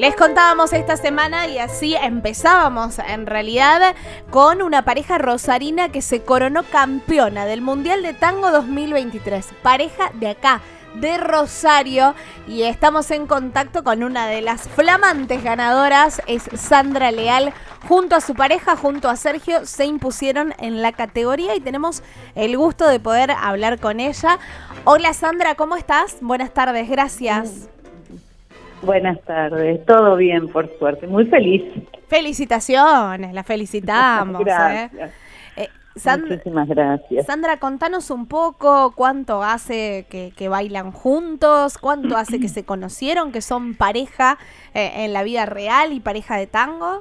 Les contábamos esta semana y así empezábamos en realidad con una pareja rosarina que se coronó campeona del Mundial de Tango 2023. Pareja de acá, de Rosario, y estamos en contacto con una de las flamantes ganadoras, es Sandra Leal. Junto a su pareja, junto a Sergio, se impusieron en la categoría y tenemos el gusto de poder hablar con ella. Hola Sandra, ¿cómo estás? Buenas tardes, gracias. Buenas tardes, todo bien por suerte, muy feliz. Felicitaciones, la felicitamos. Gracias. Muchísimas gracias. Sandra, contanos un poco cuánto hace que bailan juntos, cuánto hace que se conocieron, que son pareja en la vida real y pareja de tango.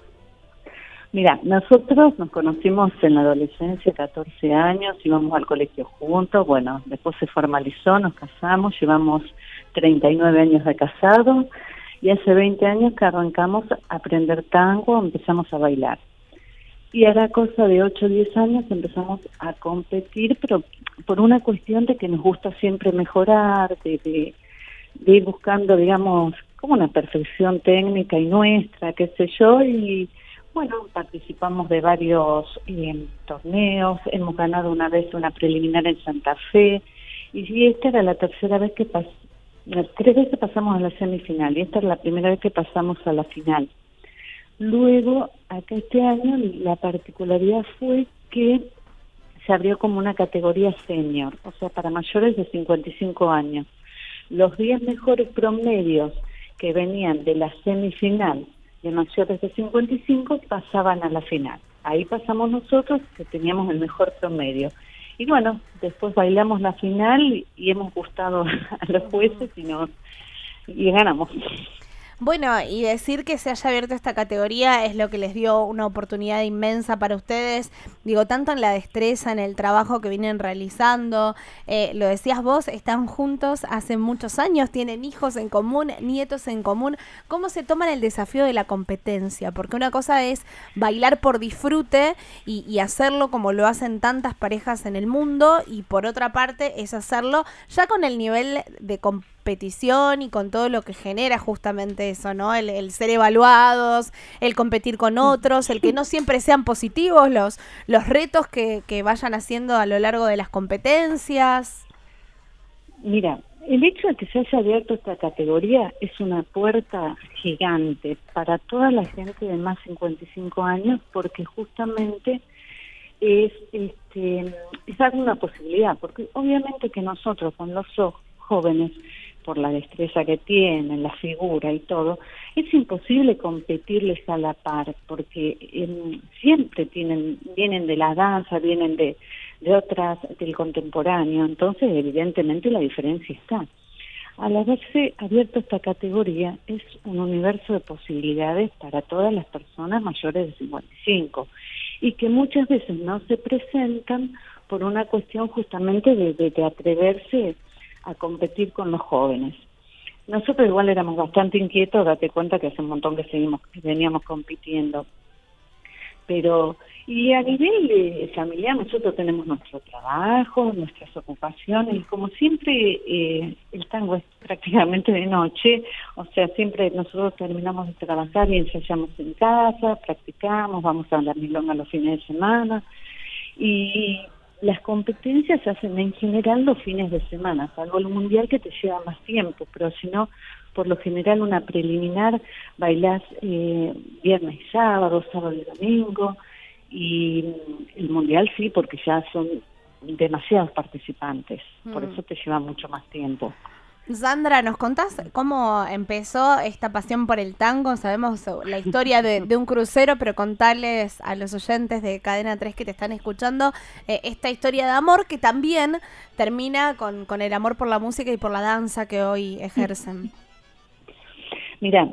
Mira, nosotros nos conocimos en la adolescencia, 14 años, íbamos al colegio juntos, bueno, después se formalizó, nos casamos, llevamos 39 años de casado y hace 20 años que arrancamos a aprender tango, empezamos a bailar. Y a la cosa de 8 o 10 años empezamos a competir, pero por una cuestión de que nos gusta siempre mejorar, de ir buscando, digamos, como una perfección técnica y nuestra, qué sé yo, y bueno, participamos de varios torneos, hemos ganado una vez una preliminar en Santa Fe, y esta era la tercera vez que 3 veces pasamos a la semifinal, y esta es la primera vez que pasamos a la final. Luego, acá este año, la particularidad fue que se abrió como una categoría senior, o sea, para mayores de 55 años. Los 10 mejores promedios que venían de la semifinal de mayores de 55 pasaban a la final. Ahí pasamos nosotros, que teníamos el mejor promedio. Y bueno, después bailamos la final y hemos gustado a los jueces y ganamos. Bueno, y decir que se haya abierto esta categoría es lo que les dio una oportunidad inmensa para ustedes, digo, tanto en la destreza, en el trabajo que vienen realizando, lo decías vos, están juntos hace muchos años, tienen hijos en común, nietos en común. ¿Cómo se toman el desafío de la competencia? Porque una cosa es bailar por disfrute y hacerlo como lo hacen tantas parejas en el mundo, y por otra parte es hacerlo ya con el nivel de competición y con todo lo que genera justamente eso, ¿no? El ser evaluados, el competir con otros, el que no siempre sean positivos los retos que vayan haciendo a lo largo de las competencias. Mira, el hecho de que se haya abierto esta categoría es una puerta gigante para toda la gente de más 55 años, porque justamente es dar una posibilidad, porque obviamente que nosotros con los jóvenes, por la destreza que tienen, la figura y todo, es imposible competirles a la par, porque siempre vienen de la danza, vienen de otras, del contemporáneo, entonces evidentemente la diferencia está. Al haberse abierto esta categoría, es un universo de posibilidades para todas las personas mayores de 55, y que muchas veces no se presentan por una cuestión justamente de atreverse a competir con los jóvenes. Nosotros igual éramos bastante inquietos, date cuenta que hace un montón que veníamos compitiendo. Pero, y a nivel familiar, nosotros tenemos nuestro trabajo, nuestras ocupaciones, y como siempre el tango es prácticamente de noche, o sea, siempre nosotros terminamos de trabajar y ensayamos en casa, practicamos, vamos a la milonga los fines de semana, y las competencias se hacen en general los fines de semana, salvo el mundial que te lleva más tiempo, pero si no, por lo general una preliminar bailás viernes y sábado y domingo, y el mundial sí, porque ya son demasiados participantes, por eso te lleva mucho más tiempo. Sandra, ¿nos contás cómo empezó esta pasión por el tango? Sabemos la historia de un crucero, pero contales a los oyentes de Cadena 3 que te están escuchando esta historia de amor que también termina con el amor por la música y por la danza que hoy ejercen. Mira,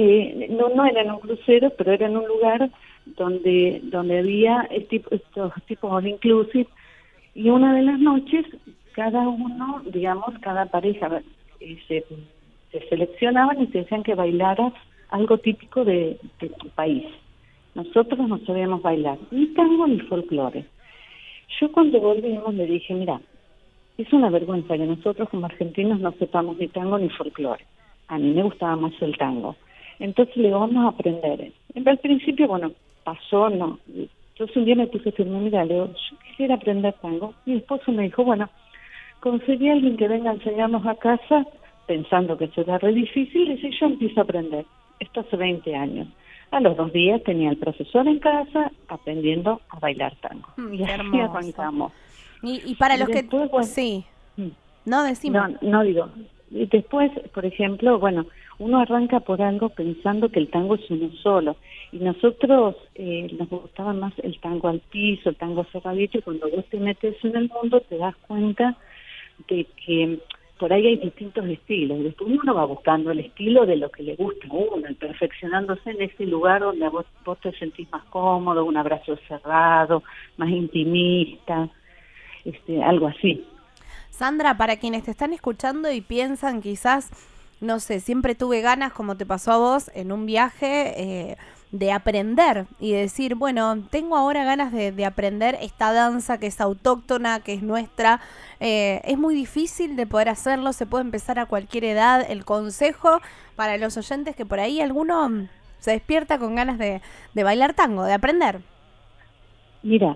no era en un crucero, pero era en un lugar donde había estos tipos all inclusive, y una de las noches cada uno, digamos, cada pareja se seleccionaban y te decían que bailaras algo típico de tu país. Nosotros no sabíamos bailar ni tango ni folclore. Yo cuando volvimos le dije, mira, es una vergüenza que nosotros como argentinos no sepamos ni tango ni folclore. A mí me gustaba más el tango. Entonces le digo, vamos a aprender. Al principio, bueno, pasó, no. Entonces un día me puse firme, mira, le digo, yo quisiera aprender tango. Mi esposo me dijo, bueno, conseguí a alguien que venga a enseñarnos a casa, pensando que será re difícil, y yo empiezo a aprender. Esto hace 20 años. A los 2 días tenía el profesor en casa aprendiendo a bailar tango. Y así hermoso. arrancamos. Y para los después, que... bueno, sí. No, decimos. No digo. Y después, por ejemplo, bueno, uno arranca por algo pensando que el tango es uno solo. Y nosotros nos gustaba más el tango al piso, el tango cerradito, y cuando vos te metes en el mundo te das cuenta de que por ahí hay distintos estilos. Y después uno va buscando el estilo de lo que le gusta a uno, y perfeccionándose en ese lugar donde vos te sentís más cómodo, un abrazo cerrado, más intimista, algo así. Sandra, para quienes te están escuchando y piensan quizás, no sé, siempre tuve ganas, como te pasó a vos, en un viaje de aprender y decir, bueno, tengo ahora ganas de aprender esta danza que es autóctona, que es nuestra. Es muy difícil de poder hacerlo, se puede empezar a cualquier edad. El consejo para los oyentes que por ahí alguno se despierta con ganas de bailar tango, de aprender. Mira,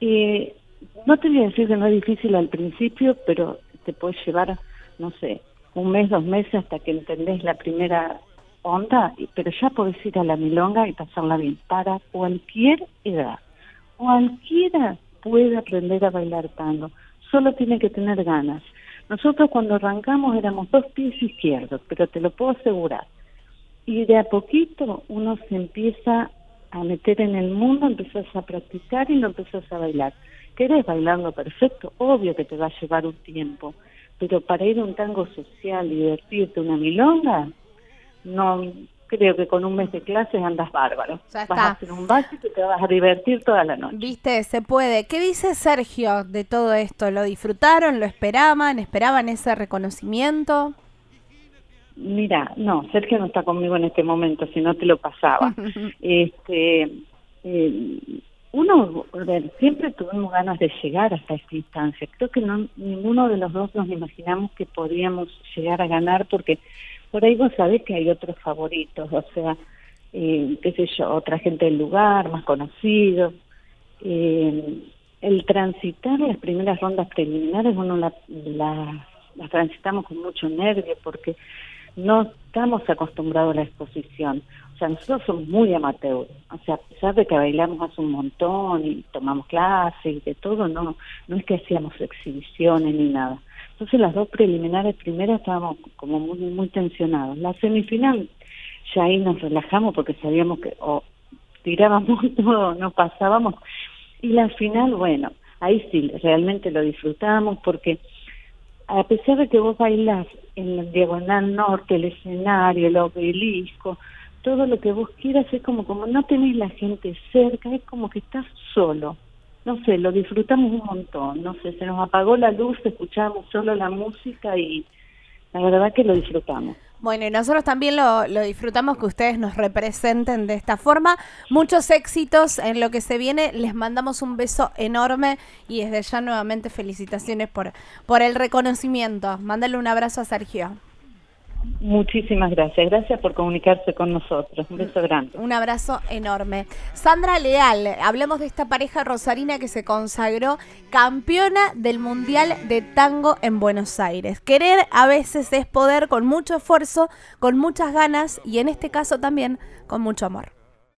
no te voy a decir que no es difícil al principio, pero te puede llevar, no sé, 1 mes, 2 meses hasta que entendés la primera onda, pero ya podés ir a la milonga y pasarla bien. Para cualquier edad, cualquiera puede aprender a bailar tango, solo tiene que tener ganas. Nosotros cuando arrancamos éramos 2 pies izquierdos, pero te lo puedo asegurar. Y de a poquito uno se empieza a meter en el mundo, empiezas a practicar y lo empiezas a bailar. ¿Querés bailarlo perfecto? Obvio que te va a llevar un tiempo, pero para ir a un tango social y divertirte una milonga, no creo que con 1 mes de clases andas bárbaro. Ya vas está. a hacer un básico y te vas a divertir toda la noche. Viste, se puede. ¿Qué dice Sergio de todo esto? ¿Lo disfrutaron? ¿Lo esperaban? ¿Esperaban ese reconocimiento? Mira, no, Sergio no está conmigo en este momento, si no te lo pasaba. Uno, a ver, siempre tuvimos ganas de llegar hasta esta instancia. Creo que ninguno de los dos nos imaginamos que podíamos llegar a ganar, porque por ahí vos sabés que hay otros favoritos, o sea, qué sé yo, otra gente del lugar, más conocidos. El transitar las primeras rondas preliminares, uno las transitamos con mucho nervio, porque no estamos acostumbrados a la exposición. O sea, nosotros somos muy amateurs. O sea, a pesar de que bailamos hace un montón y tomamos clases y de todo, no es que hacíamos exhibiciones ni nada. Entonces las 2 preliminares primeras estábamos como muy, muy tensionados. La semifinal, ya ahí nos relajamos porque sabíamos que tirábamos todo, no pasábamos. Y la final, bueno, ahí sí, realmente lo disfrutamos, porque a pesar de que vos bailás en la diagonal norte, el escenario, el obelisco, todo lo que vos quieras, es como no tenés la gente cerca, es como que estás solo. No sé, lo disfrutamos un montón, no sé, se nos apagó la luz, escuchábamos solo la música y la verdad que lo disfrutamos. Bueno, y nosotros también lo disfrutamos, que ustedes nos representen de esta forma. Muchos éxitos en lo que se viene. Les mandamos un beso enorme y desde ya nuevamente felicitaciones por el reconocimiento. Mándale un abrazo a Sergio. Muchísimas gracias. Gracias por comunicarse con nosotros. Un beso grande. Un abrazo enorme. Sandra Leal, hablemos de esta pareja rosarina que se consagró campeona del Mundial de Tango en Buenos Aires. Querer a veces es poder, con mucho esfuerzo, con muchas ganas y en este caso también con mucho amor.